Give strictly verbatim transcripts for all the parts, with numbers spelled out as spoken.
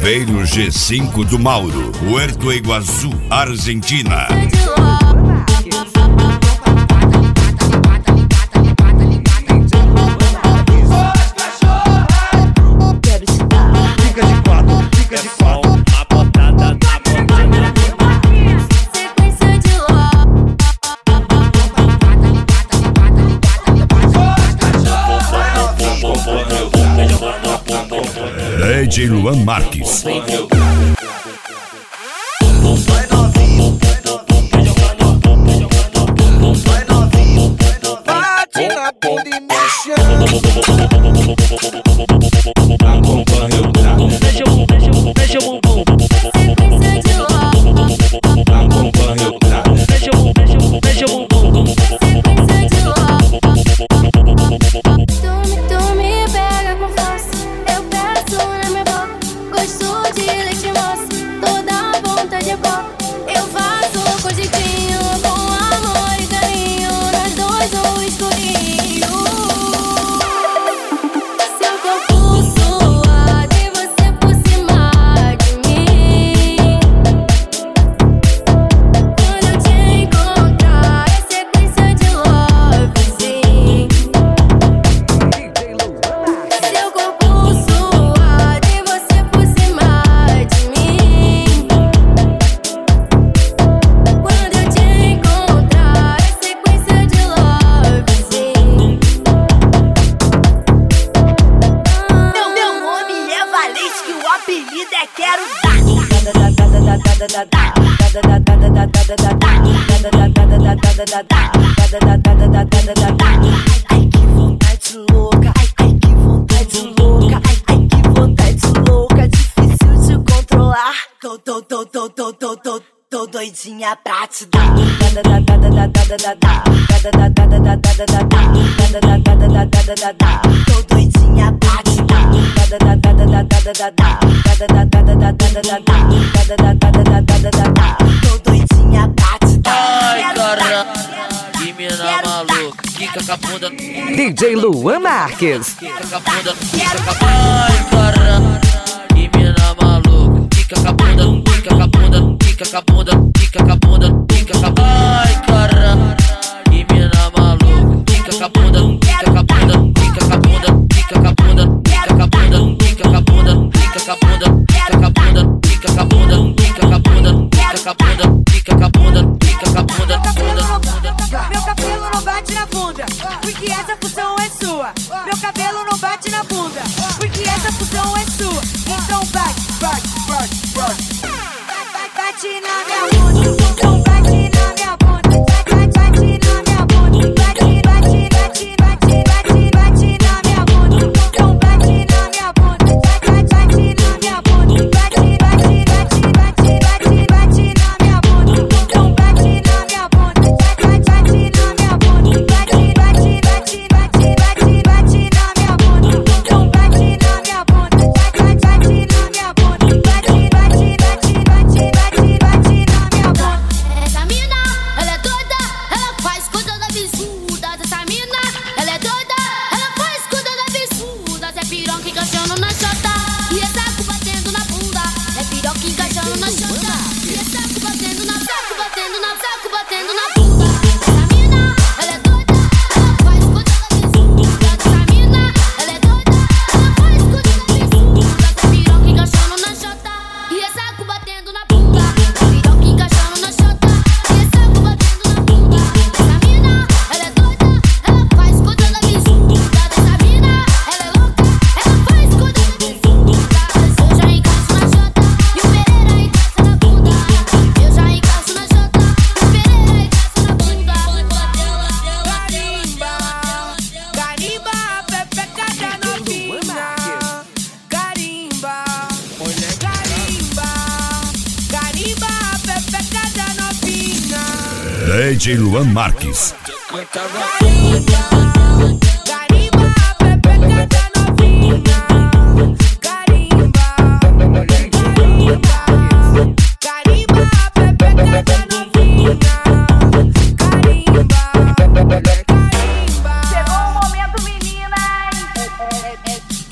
Chaveiro G cinco do Mauro, Puerto Iguaçu, Argentina. D J Luan Marques. Bate na bunda e mexe. Acompanha o trago. Mexe o bumbum, mexe o bumbum. Acompanha o trago. Mexe o bumbum, mexe o bumbum. Tu me pega com força, eu peço na minha boca. Gosto de leite moça, toda vontade é boca. Eu faço com jeitinho, com amor e carinho, nós dois no escurinho. Seu corpo suado, você por cima de mim. Quando eu te encontrar, é sequência de lovezinho. Seu corpo suado e você por cima de mim. Quando eu te encontrar, é sequência de lovezinho. Meu, meu nome é Valente, o apelido é Quero Dar. Ai, que vontade louca, ai, ai, que vontade louca, ai, ai, que vontade louca, difícil de controlar. Tô, tô, tô, tô, tô, tô, tô, tô doidinha pra te dar. Tô doidinha pra te dar. Tô doidinha pra te dar. Ai, caramba, que mina maluca, quica com a bunda. D J Luan Marques. Quica com a bunda, quica com a bunda. Ai, caramba, que mina maluca, quica com a bunda, quica com a bunda, quica com a bunda, quica com a bunda, quica com a bunda. Ai, caramba, que mina maluca, quica com a bunda, quica com a bunda, quica com a bunda, quica com a bunda, quica com a bunda, quica com a bunda, quica com a bunda, quica com a bunda, quica com a bunda, quica com a bunda, quica com a bunda, quica com a bunda, quica com a bunda, bunda. Meu cabelo não bate na bunda, porque essa função é sua. Meu cabelo não bate na bunda, porque essa função é sua. Então bate, bate, bate, bate. Bate na minha bunda, então bate na minha bunda. Bate, bate na minha bunda, bate, bate, bate, bate, bate, bate na minha bunda. Então bate na minha bunda, bate, bate na minha bunda. Bate, bate, bate, bate, bate, bate na minha bunda. Então bate na minha bunda, bate, bate na minha bunda. Bate, bate, bate, bate, bate, bate na minha bunda. Então bate na minha bunda, bate, bate na minha bunda. Bate, bate, bate, bate, bate, bate na minha bunda. Essa mina, ela é doida, ela faz coisas absurdas. Essa mina, ela é doida, ela faz coisas absurdas. É piroca encaixando na chota e é saco batendo na bunda. É piroca encaixando na chota e é saco batendo na saco batendo na saco batendo na bunda. Essa mina, ela é doida, ela faz coisas absurdas. Essa mina, ela é doida, ela faz coisas absurdas. É piroca encaixando na chota e é saco batendo na bunda. É piroca encaixando na chota e é saco batendo na bunda. Essa mina, ela é doida, ela faz coisas absurdas. Essa mina, ela é louca, ela faz coisas absurdas. Eu já encaixo na chota e o Pereira encaixa na bunda. Eu já encaixo na chota e o Pereira encaixa na bunda. Carimba, carimba, pepeca da novinha. Carimba, olha carimba, carimba, pepeca da novinha. D J Luan Marques. Carimba, carimba, pepeca da novinha. Carimba, carimba, carimba, pepeca da novinha. Carimba, carimba. Chegou o momento, meninas.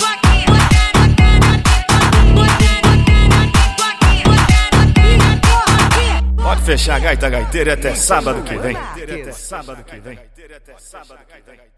Pode fechar a gaita gaiteira até sábado que vem. Até sábado que vem.